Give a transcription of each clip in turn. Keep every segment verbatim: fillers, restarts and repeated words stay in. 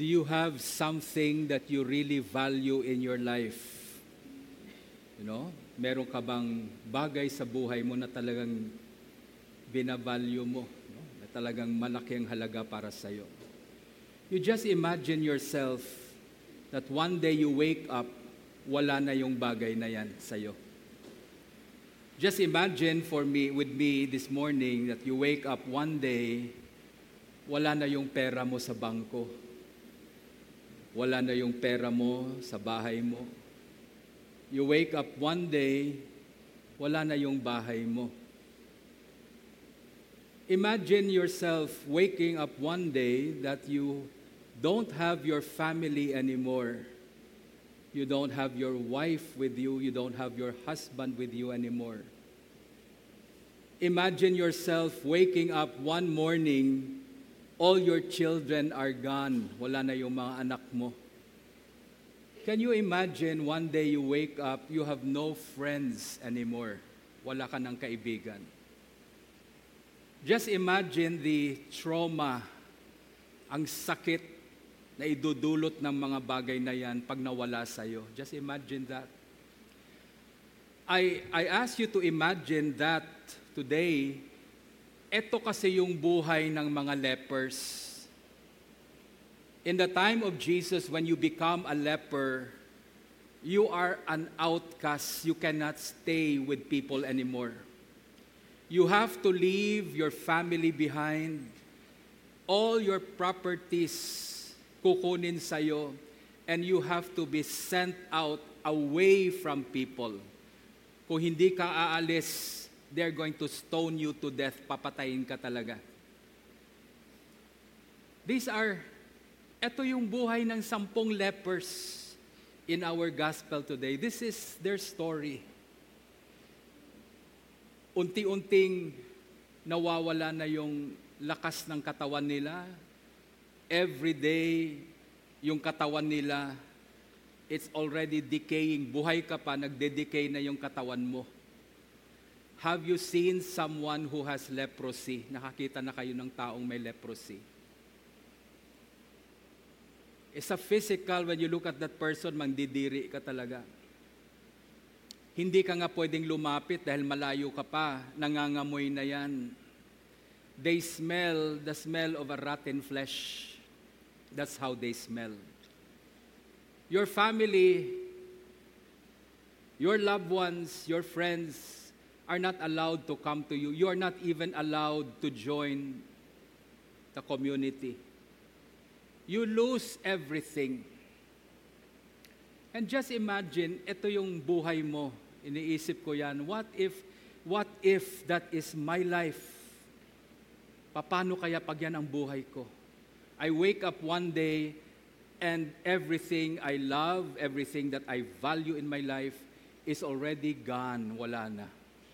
Do you have something that you really value in your life? You know, meron ka bang bagay sa buhay mo na talagang binavalue mo, no? Na talagang malaki ang halaga para sa iyo. You just imagine yourself that one day you wake up, wala na yung bagay na yan sa iyo. Just imagine for me, with me this morning, that you wake up one day, wala na yung pera mo sa bangko. Wala na yung pera mo sa bahay mo. You wake up one day, wala na yung bahay mo. Imagine yourself waking up one day that you don't have your family anymore. You don't have your wife with you. You don't have your husband with you anymore. Imagine yourself waking up one morning, all your children are gone. Wala na yung mga anak mo. Can you imagine one day you wake up, you have no friends anymore. Wala ka ng kaibigan. Just imagine the trauma, ang sakit na idudulot ng mga bagay na yan pag nawala sa'yo. Just imagine that. I, I ask you to imagine that today. Ito kasi yung buhay ng mga lepers. In the time of Jesus, when you become a leper, you are an outcast. You cannot stay with people anymore. You have to leave your family behind. All your properties kukunin sa'yo, and you have to be sent out away from people. Kung hindi ka aalis, they're going to stone you to death. Papatayin ka talaga. These are, ito yung buhay ng sampung lepers in our gospel today. This is their story. Unti-unting nawawala na yung lakas ng katawan nila. Every day, yung katawan nila, it's already decaying. Buhay ka pa, nagde-decay na yung katawan mo. Have you seen someone who has leprosy? Nakakita na kayo ng taong may leprosy. It's a physical, when you look at that person, mandidiri ka talaga. Hindi ka nga pwedeng lumapit dahil malayo ka pa, nangangamoy na yan. They smell the smell of a rotten flesh. That's how they smell. Your family, your loved ones, your friends are not allowed to come to you. You are not even allowed to join the community. You lose everything. And just imagine, ito yung buhay mo. Iniisip ko yan. What if, what if that is my life? Paano kaya pag yan ang buhay ko? I wake up one day and everything I love, everything that I value in my life is already gone. Wala na.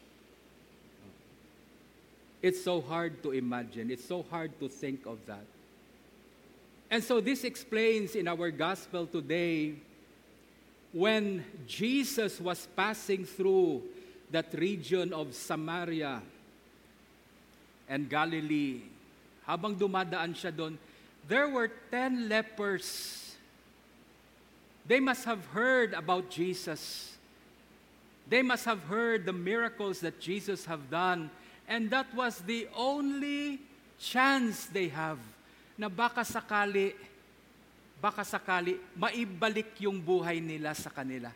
It's so hard to imagine. It's so hard to think of that. And so this explains in our gospel today, when Jesus was passing through that region of Samaria and Galilee, habang dumadaan siya doon, there were ten lepers. They must have heard about Jesus. They must have heard the miracles that Jesus have done. And that was the only chance they have na baka sakali, baka sakali, maibalik yung buhay nila sa kanila.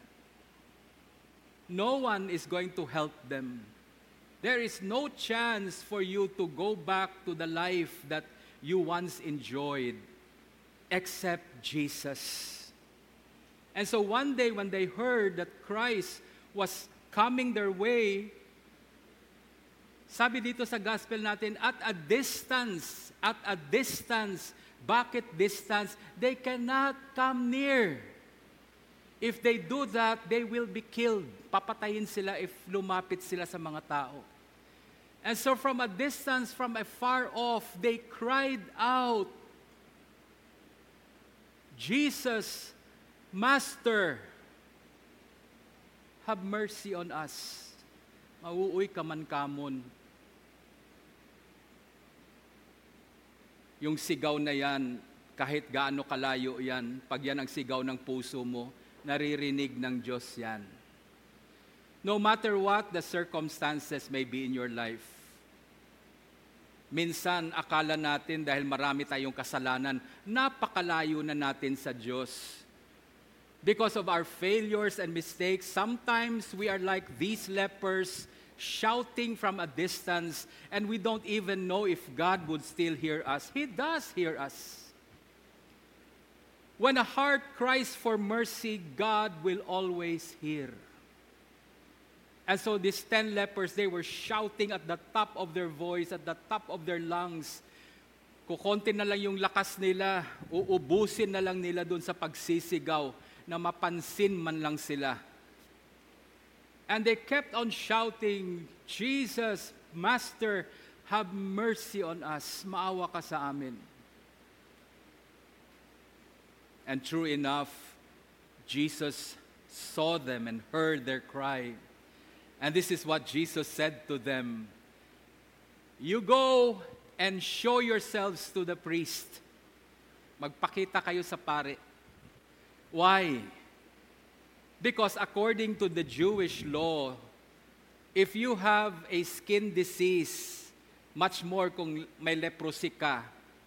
No one is going to help them. There is no chance for you to go back to the life that you once enjoyed, except Jesus. And so one day when they heard that Christ was coming their way, sabi dito sa gospel natin, at a distance, at a distance, bakit distance? They cannot come near. If they do that, they will be killed. Papatayin sila if lumapit sila sa mga tao. And so from a distance, from afar off, they cried out, Jesus, Master, have mercy on us. Mauuy ka man kamon. Yung sigaw na yan, Kahit gaano kalayo yan, pag yan ang sigaw ng puso mo, naririnig ng Diyos yan. No matter what the circumstances may be in your life, minsan akala natin dahil marami tayong kasalanan, napakalayo na natin sa Diyos. Because of our failures and mistakes, sometimes we are like these lepers, shouting from a distance, and we don't even know if God would still hear us. He does hear us. When a heart cries for mercy, God will always hear. And so these ten lepers, they were shouting at the top of their voice, at the top of their lungs. Kukonti na lang yung lakas nila, uubusin na lang nila doon sa pagsisigaw na mapansin man lang sila. And they kept on shouting, Jesus, Master, have mercy on us. Maawa ka sa amin. And true enough, Jesus saw them and heard their cry. And this is what Jesus said to them. You go and show yourselves to the priest. Magpakita kayo sa pare. Why? Because according to the Jewish law, if you have a skin disease, much more kung may leprosy ka,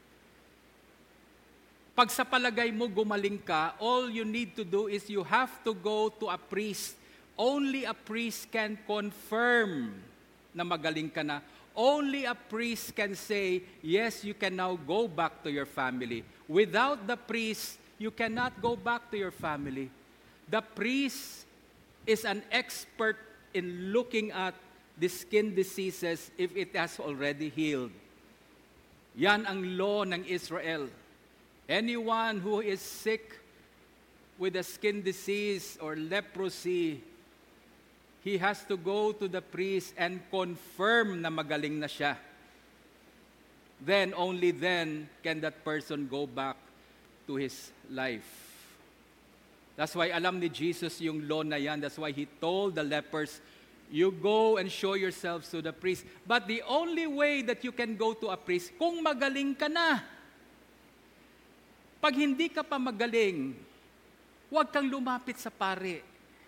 pag sa palagay mo gumaling ka, all you need to do is you have to go to a priest. Only a priest can confirm na magaling ka na. Only a priest can say, yes, you can now go back to your family. Without the priest, you cannot go back to your family. The priest is an expert in looking at the skin diseases if it has already healed. Yan ang law ng Israel. Anyone who is sick with a skin disease or leprosy, he has to go to the priest and confirm na magaling na siya. Then, only then, can that person go back to his life. That's why alam ni Jesus yung law na yan. That's why he told the lepers, you go and show yourselves to the priest. But the only way that you can go to a priest, kung magaling ka na. Pag hindi ka pa magaling, huwag kang lumapit sa pare.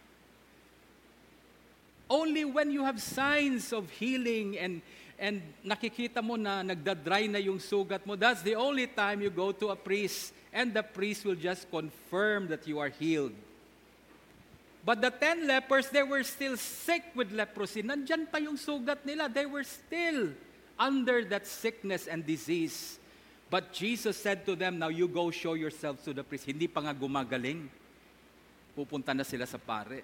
Only when you have signs of healing and and nakikita mo na nagdadry na yung sugat mo, that's the only time you go to a priest, and the priest will just confirm that you are healed. But the ten lepers, they were still sick with leprosy. Nandyan pa yung sugat nila. They were still under that sickness and disease. But Jesus said to them, now you go show yourselves to the priest. Hindi pa nga gumagaling. Pupunta na sila sa pare.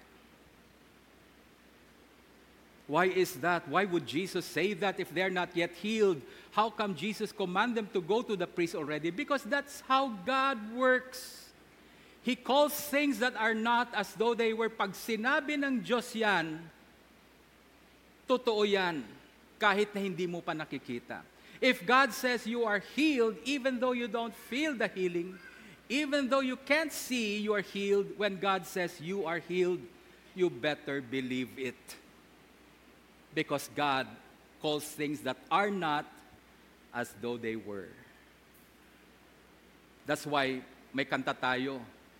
Why is that? Why would Jesus say that if they're not yet healed? How come Jesus command them to go to the priest already? Because that's how God works. He calls things that are not as though they were. Pag sinabi ng Diyos yan, totoo yan, kahit na hindi mo pa nakikita. If God says you are healed, even though you don't feel the healing, even though you can't see you are healed, when God says you are healed, you better believe it. Because God calls things that are not as though they were. That's why may kanta tayo.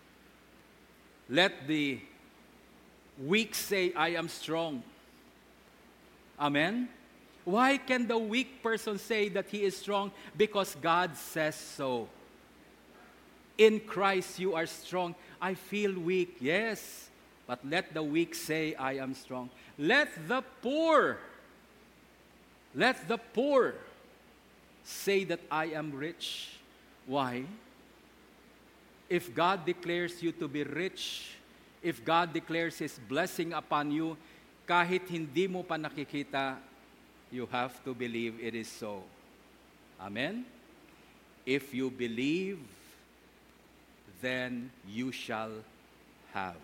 Let the weak say, I am strong. Amen? Why can the weak person say that he is strong? Because God says so. In Christ you are strong. I feel weak, yes. But let the weak say, I am strong. Let the poor, let the poor say that I am rich. Why? If God declares you to be rich, if God declares His blessing upon you, kahit hindi mo pa nakikita, you have to believe it is so. Amen? If you believe, then you shall have.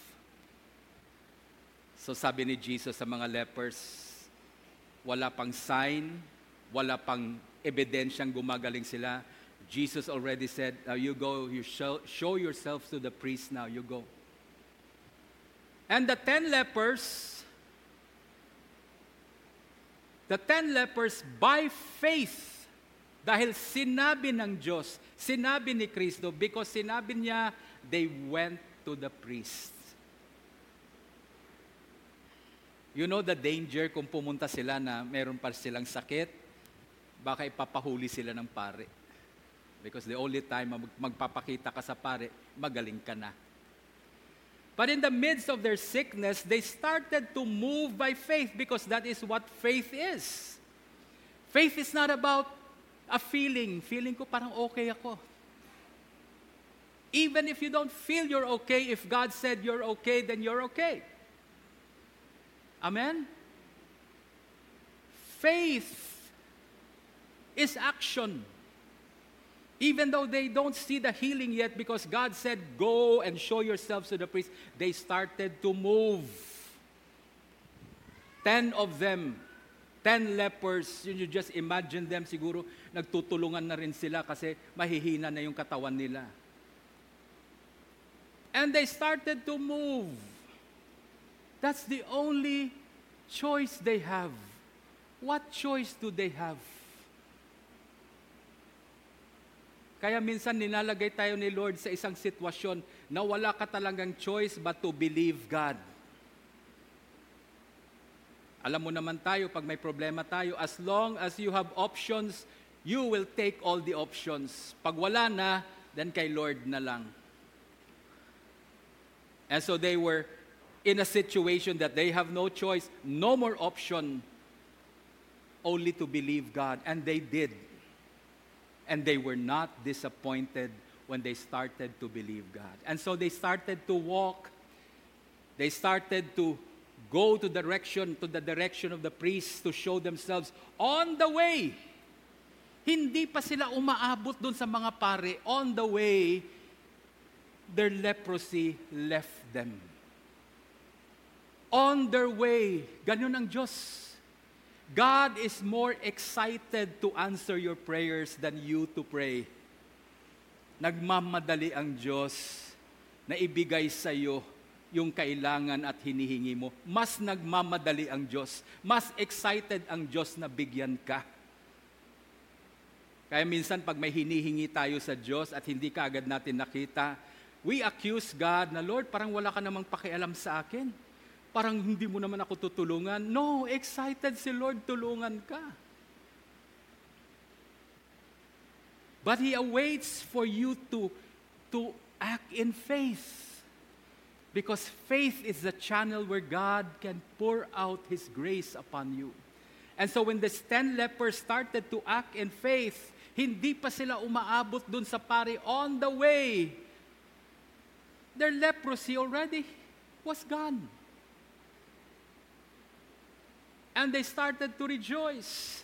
So sabi ni Jesus sa mga lepers, wala pang sign, wala pang ebidensyang gumagaling sila. Jesus already said, now you go, you show, show yourselves to the priest now, you go. And the ten lepers, the ten lepers by faith Dahil sinabi ng Diyos, sinabi ni Kristo, because sinabi niya, they went to the priest. You know the danger kung pumunta sila na meron pa silang sakit, baka ipapahuli sila ng pare. Because the only time magpapakita ka sa pare, magaling ka na. But in the midst of their sickness, they started to move by faith because that is what faith is. Faith is not about a feeling. Feeling ko parang okay ako. Even if you don't feel you're okay, if God said you're okay, then you're okay. Amen? Faith is action. Even though they don't see the healing yet because God said, go and show yourselves to the priest, they started to move. Ten of them, ten lepers, you just imagine them siguro, nagtutulungan na rin sila kasi mahihina na yung katawan nila. And they started to move. That's the only choice they have. What choice do they have? Kaya minsan nilalagay tayo ni Lord sa isang sitwasyon na wala ka talagang choice but to believe God. Alam mo naman tayo, pag may problema tayo, as long as you have options, you will take all the options. Pag wala na, then kay Lord na lang. And so they were in a situation that they have no choice, no more option, only to believe God. And they did. And they were not disappointed when they started to believe God. And so they started to walk. They started to go to direction, to the direction of the priests to show themselves on the way. Hindi pa sila umaabot dun sa mga pare. On the way, their leprosy left them. On their way, ganyan ang Diyos. God is more excited to answer your prayers than you to pray. Nagmamadali ang Diyos na ibigay sa iyo yung kailangan at hinihingi mo. Mas nagmamadali ang Diyos. Mas excited ang Diyos na bigyan ka. Kaya minsan pag may hinihingi tayo sa Diyos at hindi ka agad natin nakita, we accuse God na, Lord, parang wala ka namang pakialam sa akin. Parang hindi mo naman ako tutulungan. No, excited si Lord, tulungan ka. But He awaits for you to, to act in faith. Because faith is the channel where God can pour out His grace upon you. And so when the ten lepers started to act in faith, hindi pa sila umaabot dun sa pari. On the way, their leprosy already was gone. And they started to rejoice.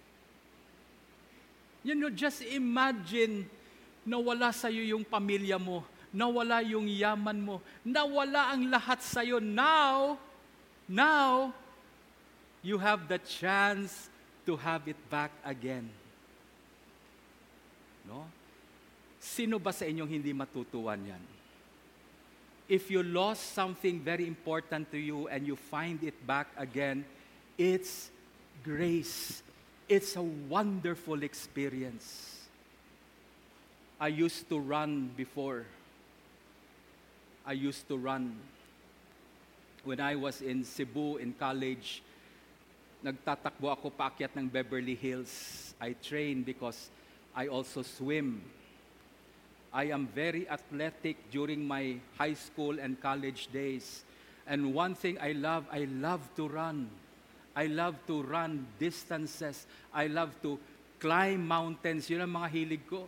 You know, just imagine na wala sa iyo yung pamilya mo, nawala yung yaman mo, nawala ang lahat sa iyo. Now, now, you have the chance to have it back again. No? Sino ba sa inyong hindi matutuwan yan? If you lost something very important to you and you find it back again, it's grace. It's a wonderful experience. I used to run before. I used to run. When I was in Cebu in college, nagtatakbo ako paakyat ng Beverly Hills. I train because I also swim. I am very athletic during my high school and college days. And one thing I love, I love to run. I love to run distances. I love to climb mountains. Yun ang mga hilig ko.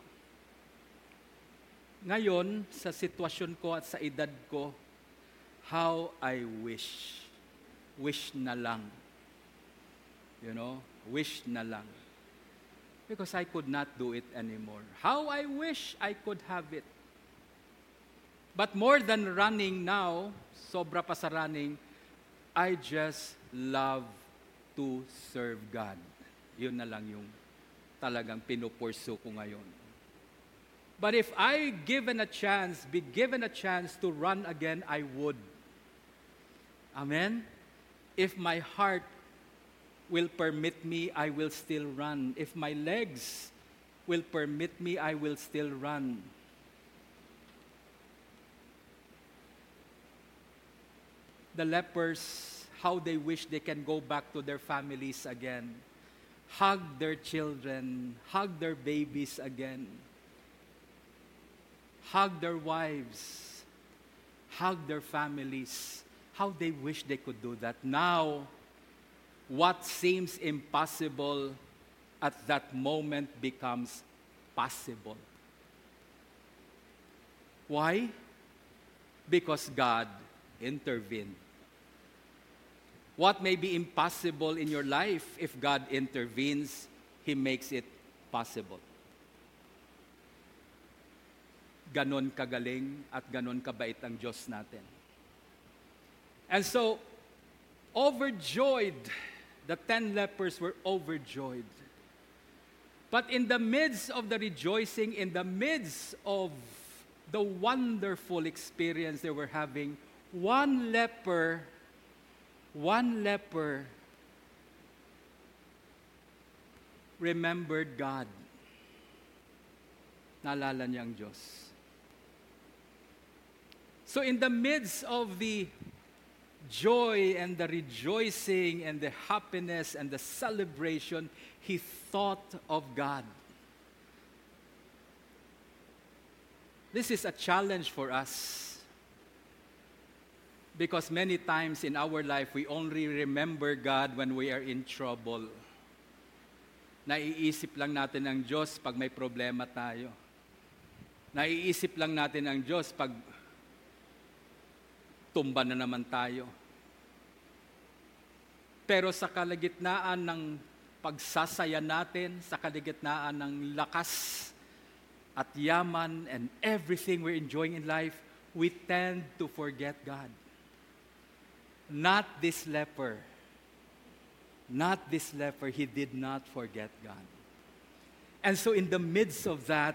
Ngayon, sa sitwasyon ko at sa edad ko, how I wish. Wish na lang. You know, wish na lang. Because I could not do it anymore. How I wish I could have it. But more than running now, sobra pa sa running, I just love to serve God. Yun na lang yung talagang pinupursu ko ngayon. But if I given a chance, be given a chance to run again, I would. Amen? If my heart will permit me, I will still run. If my legs will permit me, I will still run. The lepers, how they wish they can go back to their families again. Hug their children, hug their babies again. Hug their wives, hug their families. How they wish they could do that. Now, what seems impossible at that moment becomes possible. Why? Because God intervened. What may be impossible in your life, if God intervenes, He makes it possible. Ganon kagaling at ganon kabait ang Diyos natin. And so, overjoyed, the ten lepers were overjoyed. But in the midst of the rejoicing, in the midst of the wonderful experience they were having, one leper, one leper remembered God. Naalala niya ang Diyos. So in the midst of the joy and the rejoicing and the happiness and the celebration, he thought of God. This is a challenge for us. Because many times in our life, we only remember God when we are in trouble. Naiisip lang natin ang Diyos pag may problema tayo. Naiisip lang natin ang Diyos pag tumba na naman tayo. Pero sa kalagitnaan ng pagsasaya natin, sa kalagitnaan ng lakas at yaman and everything we're enjoying in life, we tend to forget God. Not this leper. Not this leper. He did not forget God. And so in the midst of that,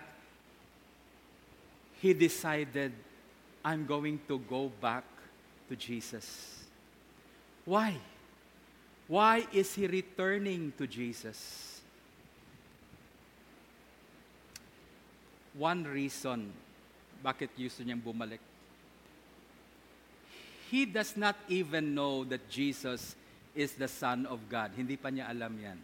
he decided, I'm going to go back to Jesus. Why? Why is he returning to Jesus? One reason bakit gusto niyang bumalik. He does not even know that Jesus is the Son of God. Hindi pa niya alam yan.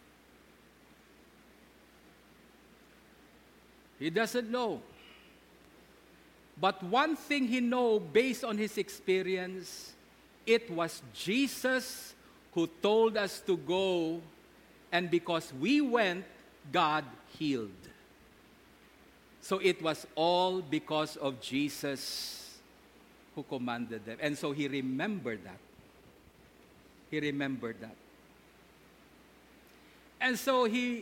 He doesn't know. But one thing he know based on his experience, it was Jesus who told us to go, and because we went, God healed. So it was all because of Jesus who commanded them. And so he remembered that. He remembered that. And so he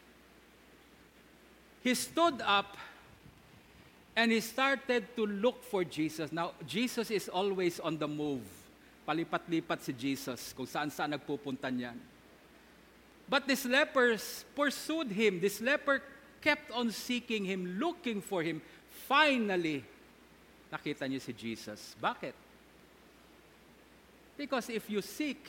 he stood up and he started to look for Jesus. Now, Jesus is always on the move. Palipat-lipat si Jesus kung saan-saan nagpupunta niyan. But this leper pursued him. This leper kept on seeking him, looking for him. Finally, nakita niyo si Jesus. Bakit? Because if you seek,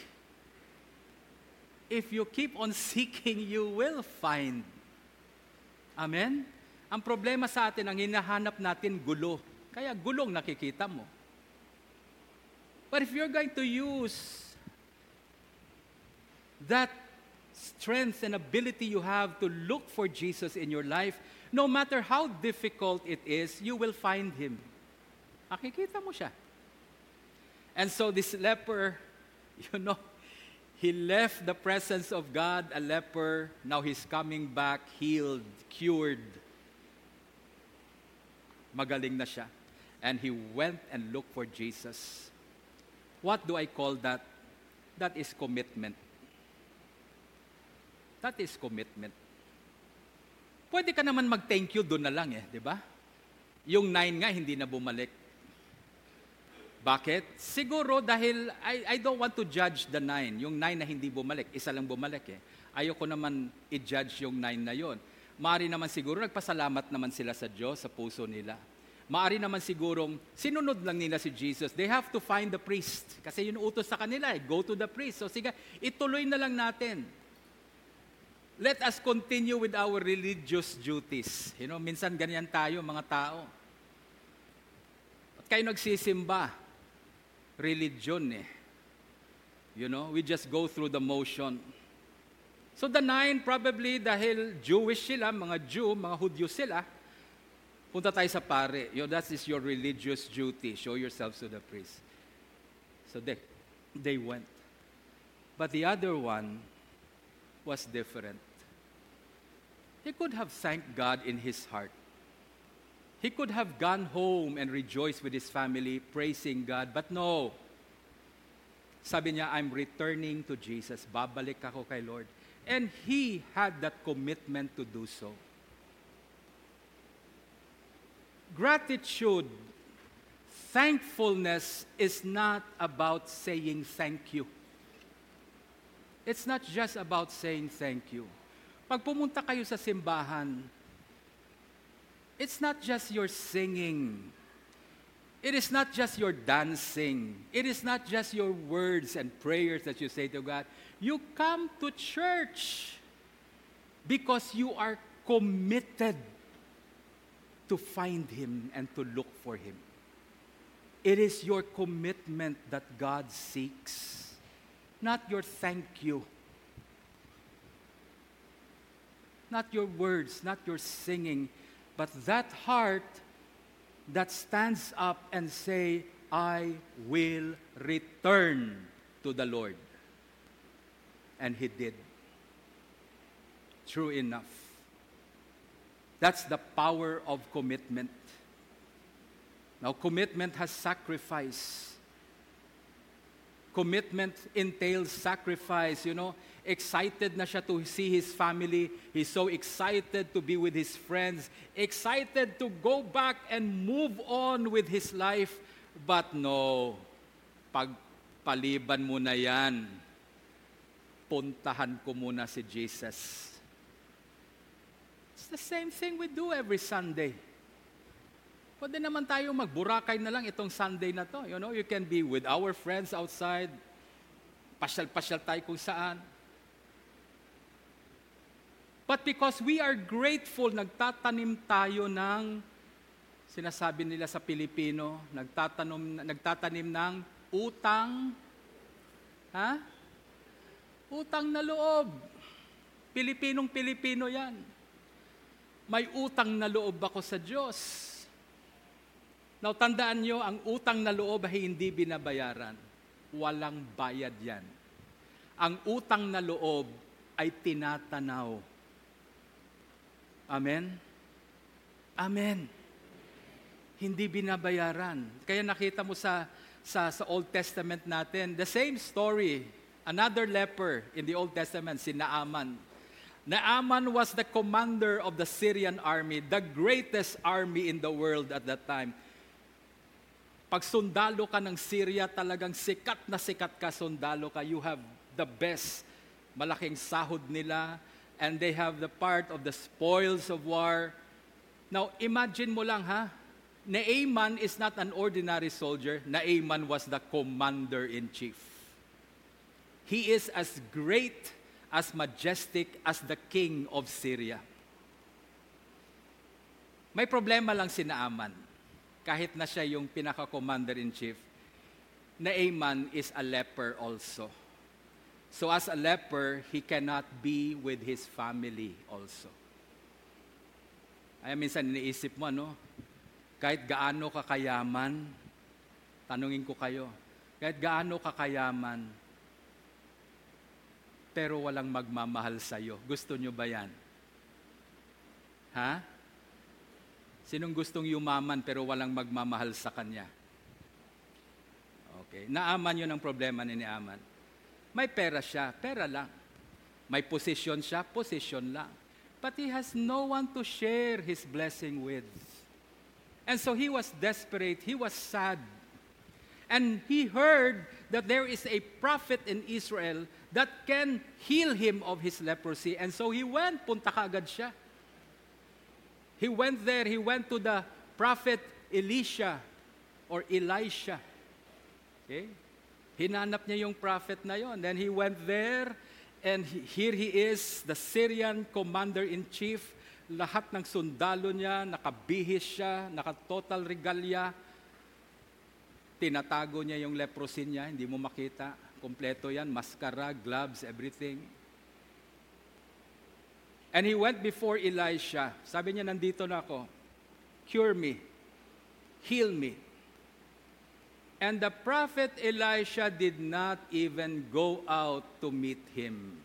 if you keep on seeking, you will find. Amen? Ang problema sa atin, ang hinahanap natin, gulo. Kaya gulong nakikita mo. But if you're going to use that strength and ability you have to look for Jesus in your life, no matter how difficult it is, you will find Him. Nakikita mo siya. And so this leper, you know, he left the presence of God, a leper. Now he's coming back, healed, cured. Magaling na siya. And he went and looked for Jesus. What do I call that? That is commitment. That is commitment. Pwede ka naman mag-thank you doon na lang eh, di ba? Yung nine nga, hindi na bumalik. Bakit? Siguro dahil I, I don't want to judge the nine. Yung nine na hindi bumalik, isa lang bumalik eh. Ayoko naman i-judge yung nine na yon. Maari naman siguro nagpasalamat naman sila sa Diyos, sa puso nila. Maari naman sigurong sinunod lang nila si Jesus. They have to find the priest. Kasi yun utos sa kanila eh, go to the priest. So sige, ituloy na lang natin. Let us continue with our religious duties. You know, minsan ganyan tayo, mga tao. At kayo nagsisimba, religion eh. You know, we just go through the motion. So the nine, probably dahil Jewish sila, mga Jew, mga Hudyo sila, punta tayo sa pare. You know, that is your religious duty. Show yourselves to the priest. So they, they went. But the other one was different. He could have thanked God in his heart. He could have gone home and rejoiced with his family, praising God. But no. Sabi niya, I'm returning to Jesus. Babalik ako kay Lord. And he had that commitment to do so. Gratitude, thankfulness is not about saying thank you. It's not just about saying thank you. Pag pumunta kayo sa simbahan, it's not just your singing. It is not just your dancing. It is not just your words and prayers that you say to God. You come to church because you are committed to find Him and to look for Him. It is your commitment that God seeks, not your thank you, not your words, not your singing, but that heart that stands up and say, I will return to the Lord. And he did. True enough. That's the power of commitment. Now, commitment has sacrifice. Commitment entails sacrifice, you know. Excited na siya to see his family. He's so excited to be with his friends. Excited to go back and move on with his life. But no, pagpaliban mo na yan, puntahan ko muna si Jesus. It's the same thing we do every Sunday. Pwede naman tayo magburakay na lang itong Sunday na to. You know, you can be with our friends outside. Pasyal-pasyal tayo kung saan. But because we are grateful, nagtatanim tayo ng, sinasabi nila sa Pilipino, nagtatanim, nagtatanim ng utang, ha? Utang na loob. Pilipinong Pilipino yan. May utang na loob ako sa Diyos. Now, tandaan nyo, ang utang na loob ay hindi binabayaran. Walang bayad yan. Ang utang na loob ay tinatanaw. Amen? Amen. Hindi binabayaran. Kaya nakita mo sa, sa, sa Old Testament natin, the same story, another leper in the Old Testament, si Naaman. Naaman was the commander of the Syrian army, the greatest army in the world at that time. Pag sundalo ka ng Syria, talagang sikat na sikat ka, sundalo ka. You have the best. Malaking sahod nila. And they have the part of the spoils of war. Now, imagine mo lang ha, Naaman is not an ordinary soldier. Naaman was the commander-in-chief. He is as great, as majestic as the king of Syria. May problema lang si Naaman. Kahit na siya yung pinaka-commander-in-chief, Naaman is a leper also. So as a leper, he cannot be with his family also. Ay, minsan iniisip mo, no? Kahit gaano kakayaman, tanungin ko kayo, kahit gaano kakayaman, pero walang magmamahal sa'yo. Gusto nyo ba yan? Ha? Sinong gustong yumaman pero walang magmamahal sa kanya? Okay. Naaman yun ang problema ni Naaman. May pera siya, pera lang. May position siya, position lang. But he has no one to share his blessing with. And so he was desperate, he was sad. And he heard that there is a prophet in Israel that can heal him of his leprosy. And so he went, punta kaagad siya. He went there, he went to the prophet Elisha or Elisha. Okay? Hinanap niya yung prophet na yon. Then he went there And he- here he is, the Syrian commander-in-chief. Lahat ng sundalo niya, nakabihis siya, naka-total regalia. Tinatago niya yung leprosy niya, hindi mo makita. Kompleto yan, maskara, gloves, everything. And he went before Elisha. Sabi niya, nandito na ako. Cure me. Heal me. And the prophet Elisha did not even go out to meet him.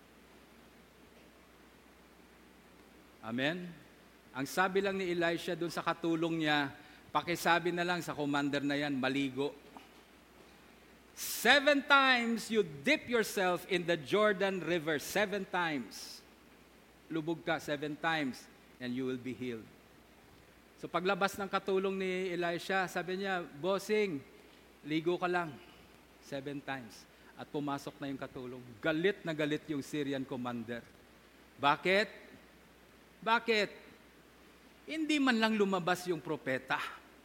Amen? Ang sabi lang ni Elisha dun sa katulong niya, pakisabi na lang sa commander na yan, maligo. Seven times you dip yourself in the Jordan River. Seven times. Lubog ka seven times and you will be healed. So paglabas ng katulong ni Elisha, sabi niya, bossing, ligo ka lang. Seven times. At pumasok na yung katulong. Galit na galit yung Syrian commander. Bakit? Bakit? Hindi man lang lumabas yung propeta.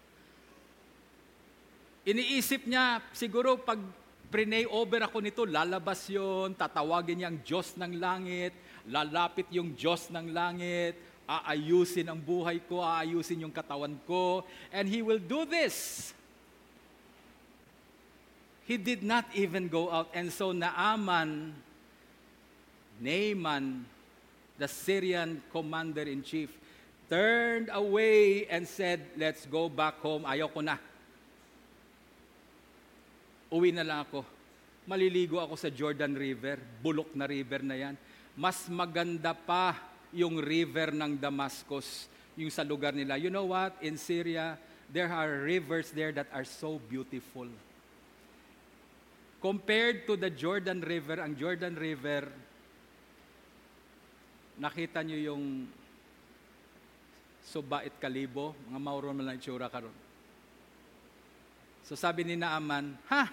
Iniisip niya, siguro pag prinay over ako nito, lalabas yon, tatawagin niya ang Diyos ng langit, lalapit yung Diyos ng langit, aayusin ang buhay ko, aayusin yung katawan ko, and He will do this. He did not even go out. And so Naaman, Naaman, the Syrian commander-in-chief, turned away and said, let's go back home. Ayaw ko na. Uwi na lang ako. Maliligo ako sa Jordan River. Bulok na river na yan. Mas maganda pa yung river ng Damascus, yung sa lugar nila. You know what? In Syria, there are rivers there that are so beautiful. Compared to the Jordan River, ang Jordan River, nakita nyo yung Suba at Kalibo, mga mauron man lang itsura karon. So sabi ni Naaman, ha?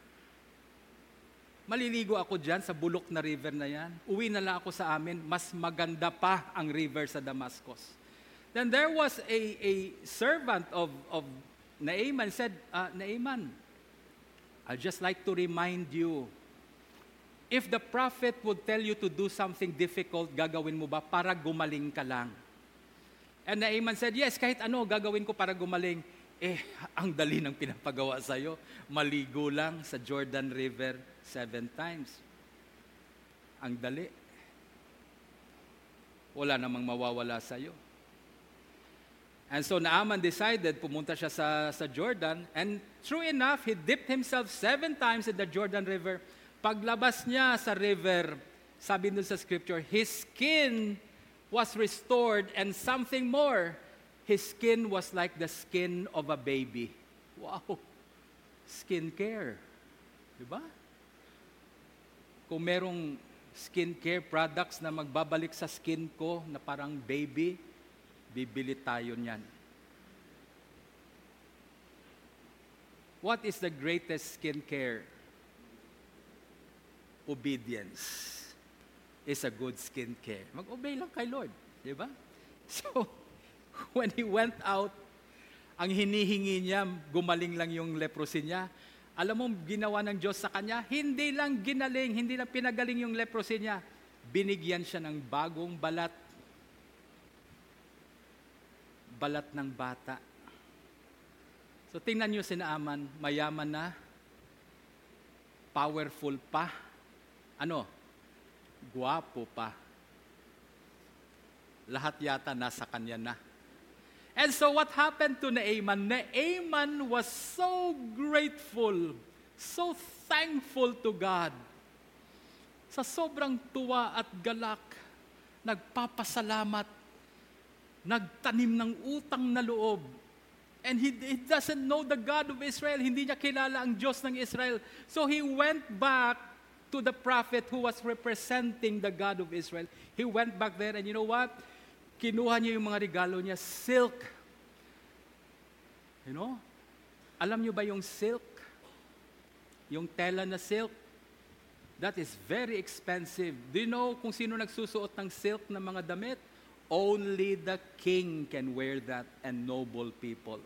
Maliligo ako dyan sa bulok na river na yan. Uwi na lang ako sa amin. Mas maganda pa ang river sa Damascus. Then there was a, a servant of, of Naaman said, uh, Naaman, I'd just like to remind you, if the prophet would tell you to do something difficult, gagawin mo ba para gumaling ka lang? And Naaman said, yes, kahit ano gagawin ko para gumaling. Eh, ang dali ng pinapagawa sa'yo. Maligo lang sa Jordan River seven times. Ang dali. Wala namang mawawala sa'yo. And so Naaman decided, pumunta siya sa, sa Jordan, and true enough, he dipped himself seven times in the Jordan River. Paglabas niya sa river, sabi dun sa scripture, his skin was restored and something more. His skin was like the skin of a baby. Wow! Skin care. Diba? Kung merong skin care products na magbabalik sa skin ko na parang baby, bibili tayo niyan. What is the greatest skin care? Obedience is a good skin care. Mag-obey lang kay Lord. Diba? So, when he went out, ang hinihingi niya, gumaling lang yung leprosy niya. Alam mo, ginawa ng Diyos sa kanya, hindi lang ginaling, hindi lang pinagaling yung leprosy niya. Binigyan siya ng bagong balat. Balat ng bata. So tingnan niyo si Naaman, mayaman na, powerful pa, ano, guwapo pa. Lahat yata nasa kanya na. And so what happened to Naaman? Naaman was so grateful, so thankful to God. Sa sobrang tuwa at galak, nagpapasalamat, nagtanim ng utang na loob. And he, he doesn't know the God of Israel. Hindi niya kilala ang Diyos ng Israel. So he went back to the prophet who was representing the God of Israel. He went back there and you know what? Kinuha niya yung mga regalo niya, silk. You know? Alam niyo ba yung silk? Yung tela na silk? That is very expensive. Do you know kung sino nagsusuot ng silk na mga damit? Only the king can wear that and noble people.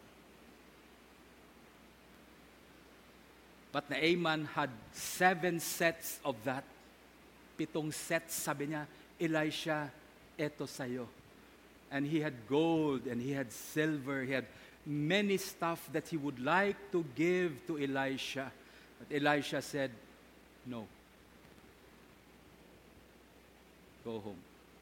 But Naaman had seven sets of that. pitong sets, sabi niya, Elisha, eto sa'yo. And he had gold, and he had silver, he had many stuff that he would like to give to Elisha. But Elisha said, no. Go home.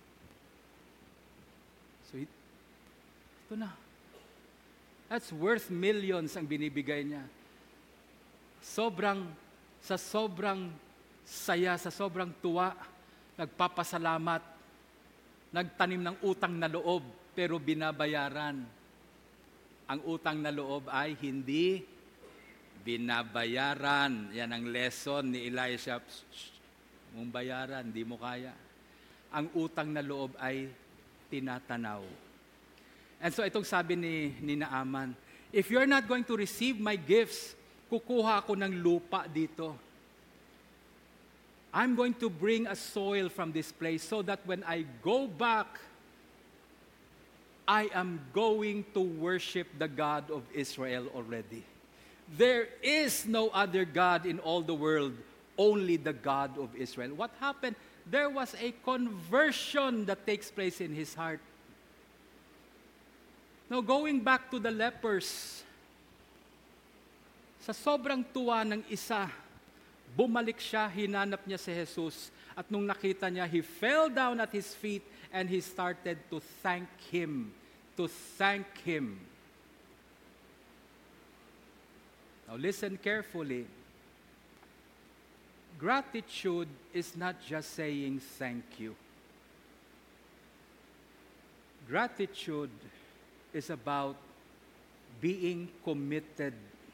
So, ito na. That's worth millions ang binibigay niya. Sobrang, sa sobrang saya, sa sobrang tuwa, nagpapasalamat, nagtanim ng utang na loob, pero binabayaran. Ang utang na loob ay hindi binabayaran. Yan ang lesson ni Elisha. Mong bayaran, di mo kaya. Ang utang na loob ay tinatanaw. And so itong sabi ni, ni Naaman, if you're not going to receive my gifts, kukuha ako ng lupa dito. I'm going to bring a soil from this place so that when I go back, I am going to worship the God of Israel already. There is no other God in all the world, only the God of Israel. What happened? There was a conversion that takes place in his heart. Now, going back to the lepers, sa sobrang tuwa ng isa, bumalik siya, hinanap niya si Jesus, at nung nakita niya, he fell down at his feet and he started to thank him, to thank him. Now, listen carefully. Gratitude is not just saying thank you. Gratitude is about being committed,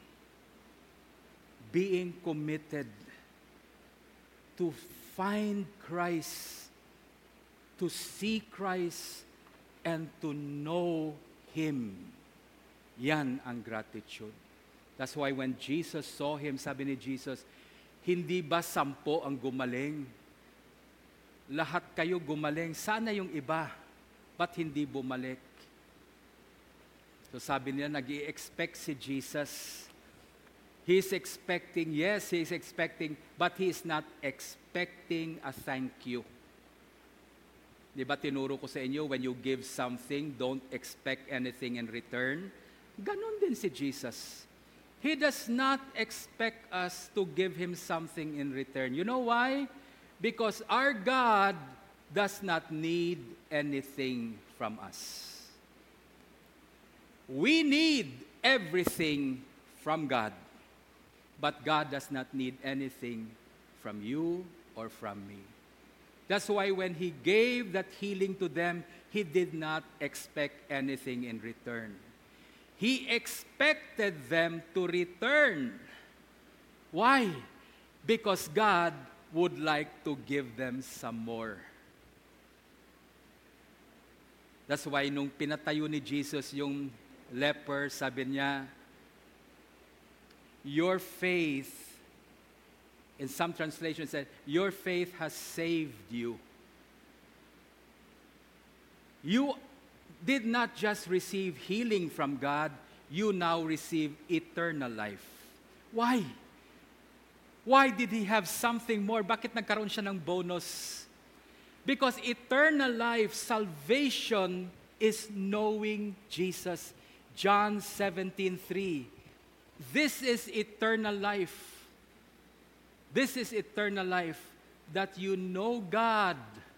being committed to find Christ, to see Christ, and to know Him. Yan ang gratitude. That's why when Jesus saw him, sabi ni Jesus, hindi ba sampo ang gumaling? Lahat kayo gumaling. Sana yung iba, ba't hindi bumalik? So sabi niya, nag-i-expect si Jesus. He's expecting, yes, he's expecting, but he's not expecting a thank you. Di ba tinuro ko sa inyo, when you give something, don't expect anything in return. Ganon din si Jesus. He does not expect us to give Him something in return. You know why? Because our God does not need anything from us. We need everything from God, but God does not need anything from you or from me. That's why when He gave that healing to them, He did not expect anything in return. He expected them to return. Why? Because God would like to give them some more. That's why nung pinatayo ni Jesus yung leper, sabi niya, your faith, in some translations said, your faith has saved you. You did not just receive healing from God, you now receive eternal life. Why? Why did he have something more? Bakit nagkaroon siya ng bonus? Because eternal life, salvation, is knowing Jesus. John seventeen three. This is eternal life. This is eternal life, that you know God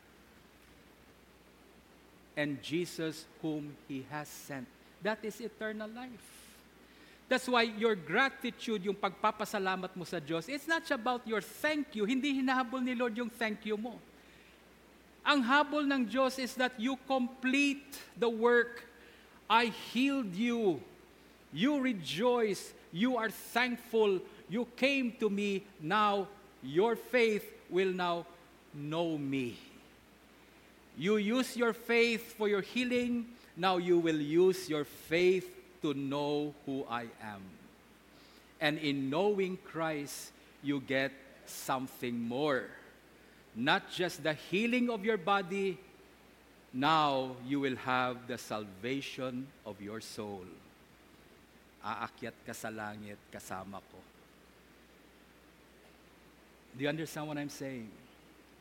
and Jesus whom He has sent. That is eternal life. That's why your gratitude, yung pagpapasalamat mo sa Diyos, it's not about your thank you. Hindi hinahabol ni Lord yung thank you mo. Ang habol ng Diyos is that you complete the work. I healed you. You rejoice. You are thankful. You came to me. Now, your faith will now know me. You use your faith for your healing. Now you will use your faith to know who I am. And in knowing Christ, you get something more. Not just the healing of your body, now you will have the salvation of your soul. Aakyat ka sa langit kasama ko. Do you understand what I'm saying?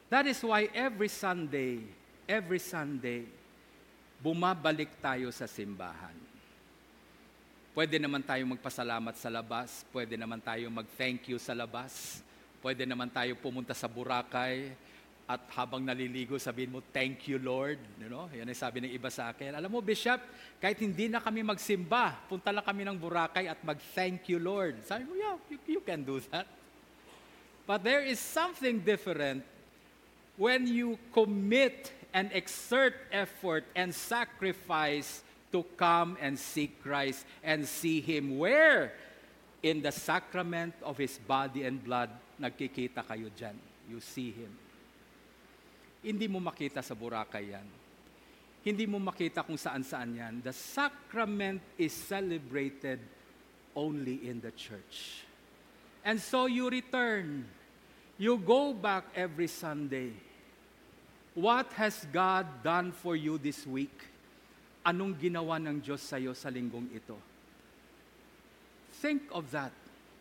That is why every Sunday, every Sunday, bumabalik tayo sa simbahan. Pwede naman tayo magpasalamat sa labas, pwede naman tayo mag-thank you sa labas, pwede naman tayo pumunta sa Boracay, at habang naliligo, sabihin mo, thank you, Lord. You know? Yan ay sabi ng iba sa akin. Alam mo, Bishop, kahit hindi na kami magsimba, punta lang kami ng Boracay at mag-thank you, Lord. Sabi mo, yeah, you, you can do that. But there is something different when you commit and exert effort and sacrifice to come and see Christ and see Him. Where? In the sacrament of His body and blood, nagkikita kayo dyan. You see Him. Hindi mo makita sa Boracay yan. Hindi mo makita kung saan-saan yan. The sacrament is celebrated only in the church. And so you return. You go back every Sunday. What has God done for you this week? Anong ginawa ng Diyos sa iyo sa linggong ito? Think of that.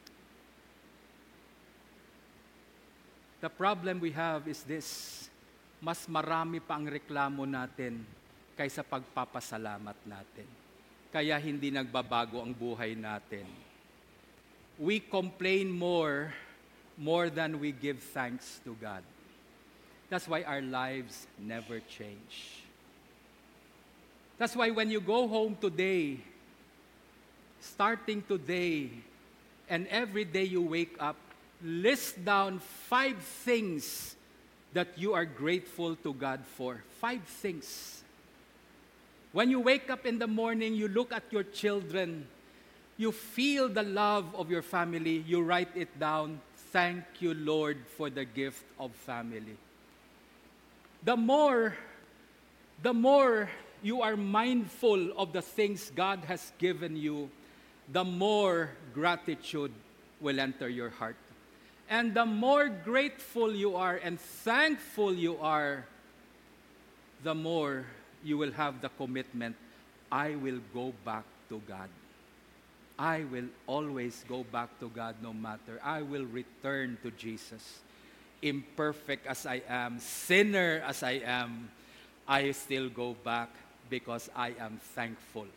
The problem we have is this. Mas marami pa ang reklamo natin kaysa pagpapasalamat natin. Kaya hindi nagbabago ang buhay natin. We complain more, more than we give thanks to God. That's why our lives never change. That's why when you go home today, starting today, and every day you wake up, list down five things that you are grateful to God for. Five things. When you wake up in the morning, you look at your children, you feel the love of your family, you write it down, thank you, Lord, for the gift of family. The more, the more you are mindful of the things God has given you, the more gratitude will enter your heart. And the more grateful you are and thankful you are, the more you will have the commitment, I will go back to God. I will always go back to God no matter. I will return to Jesus. Imperfect as I am, sinner as I am, I still go back because I am thankful.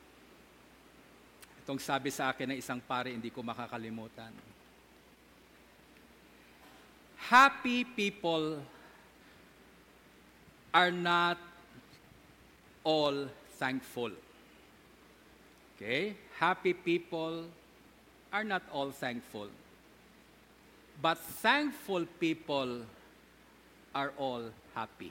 Itong sabi sa akin ng isang pare, hindi ko makakalimutan. Happy people are not all thankful. Okay? Happy people are not all thankful. But thankful people are all happy.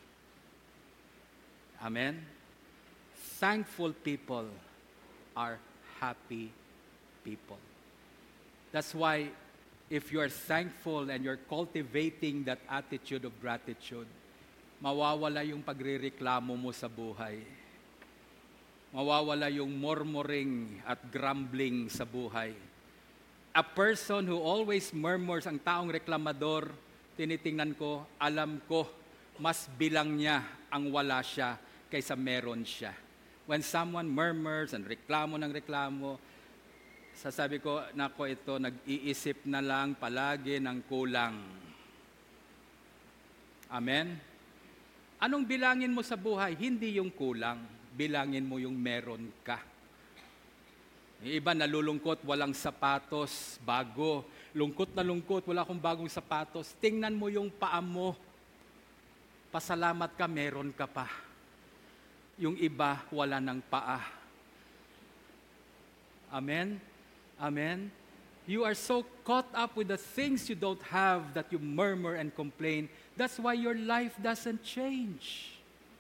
Amen? Thankful people are happy people. That's why if you're thankful and you're cultivating that attitude of gratitude, mawawala yung pagrereklamo mo sa buhay. Mawawala yung murmuring at grumbling sa buhay. A person who always murmurs, ang taong reklamador, tinitingnan ko, alam ko, mas bilang niya ang wala siya kaysa meron siya. When someone murmurs and reklamo ng reklamo, sasabi ko, nako ito, nag-iisip na lang palagi ng kulang. Amen? Anong bilangin mo sa buhay? Hindi yung kulang. Bilangin mo yung meron ka. Yung iba nalulungkot, walang sapatos, bago. Lungkot na lungkot, wala akong bagong sapatos. Tingnan mo yung paa mo. Pasalamat ka, meron ka pa. Yung iba, wala ng paa. Amen? Amen? You are so caught up with the things you don't have that you murmur and complain. That's why your life doesn't change.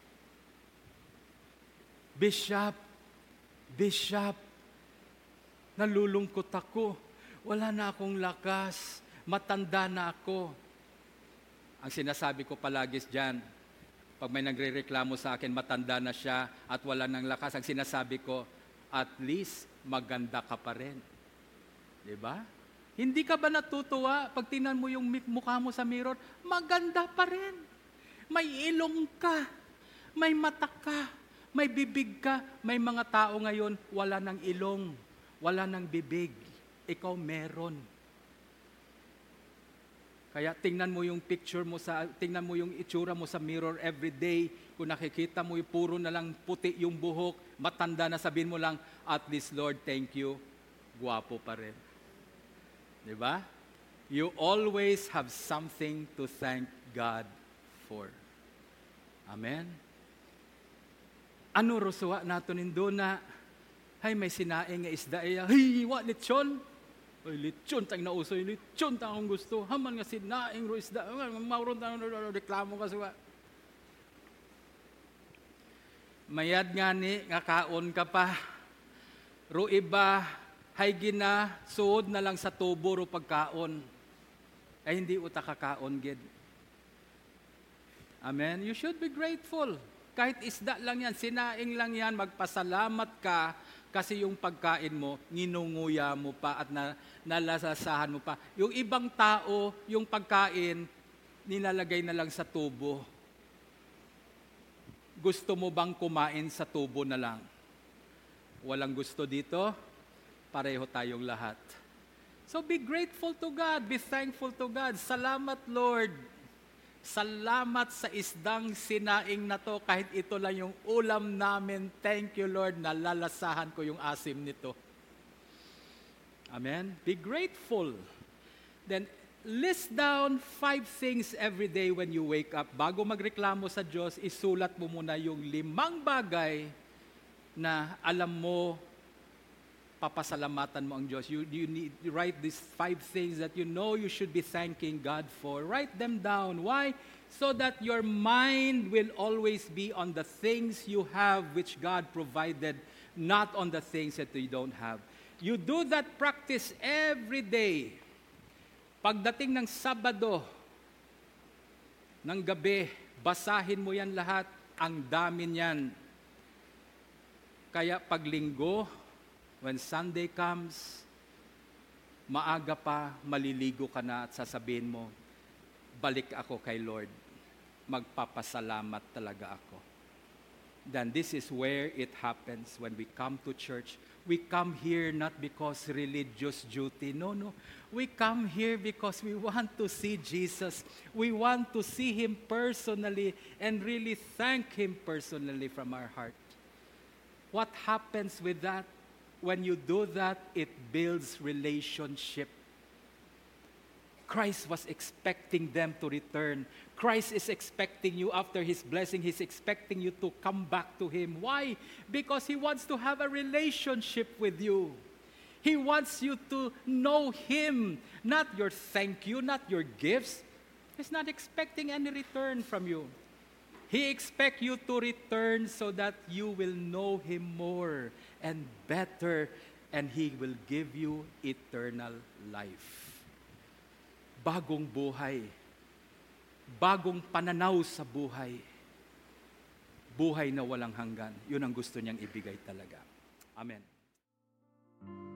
Bishop, Bishop, nalulungkot ako. Wala na akong lakas. Matanda na ako. Ang sinasabi ko palagi dyan, pag may nagre-reklamo sa akin, matanda na siya at wala ng lakas, ang sinasabi ko, at least maganda ka pa rin. Diba? Hindi ka ba natutuwa pag tingnan mo yung mukha mo sa mirror? Maganda pa rin. May ilong ka, may mata ka, may bibig ka. May mga tao ngayon, wala ng ilong, wala ng bibig. Ikaw meron. Kaya tingnan mo yung picture mo sa, tingnan mo yung itsura mo sa mirror every day. Kung nakikita mo yung puro na lang puti yung buhok, matanda na, sabihin mo lang, at least Lord, thank you, guwapo pa rin. Di ba? You always have something to thank God for. Amen? Ano rosuwa nato nindo na, hay may sinaing nga isda iya, hay, wa lechon. Ay, lechon tayong nausoy, lechon tayong gusto. Haman nga sinaing ro isda, mauron tayong reklamo ka suwa. Mayad nga ni, nga kaon ka pa. Ro iba, hay gina, suod na lang sa tubo ro pagkaon. Ay hindi uta kakaon gid. Amen? You should be grateful. Kahit isda lang yan, sinaing lang yan, magpasalamat ka kasi yung pagkain mo, nginunguya mo pa at na, nalasasahan mo pa. Yung ibang tao, yung pagkain, nilalagay na lang sa tubo. Gusto mo bang kumain sa tubo na lang? Walang gusto dito? Pareho tayong lahat. So be grateful to God. Be thankful to God. Salamat, Lord. Salamat sa isdang sinaing na to, kahit ito lang yung ulam namin. Thank you, Lord, nalalasahan ko yung asim nito. Amen? Be grateful. Then, list down five things every day when you wake up. Bago magreklamo sa Diyos, isulat mo muna yung limang bagay na alam mo, papasalamatan mo ang Diyos. You, you need to write these five things that you know you should be thanking God for. Write them down. Why? So that your mind will always be on the things you have which God provided, not on the things that you don't have. You do that practice every day. Pagdating ng Sabado, ng gabi, basahin mo yan lahat. Ang dami niyan. Kaya pag Linggo, when Sunday comes, maaga pa, maliligo ka na at sasabihin mo, balik ako kay Lord. Magpapasalamat talaga ako. Then this is where it happens when we come to church. We come here not because religious duty. No, no. We come here because we want to see Jesus. We want to see Him personally and really thank Him personally from our heart. What happens with that? When you do that, it builds relationship. Christ was expecting them to return. Christ is expecting you after His blessing. He's expecting you to come back to Him. Why? Because He wants to have a relationship with you. He wants you to know Him, not your thank you, not your gifts. He's not expecting any return from you. He expects you to return so that you will know Him more and better, and He will give you eternal life. Bagong buhay. Bagong pananaw sa buhay. Buhay na walang hanggan. Yun ang gusto niyang ibigay talaga. Amen.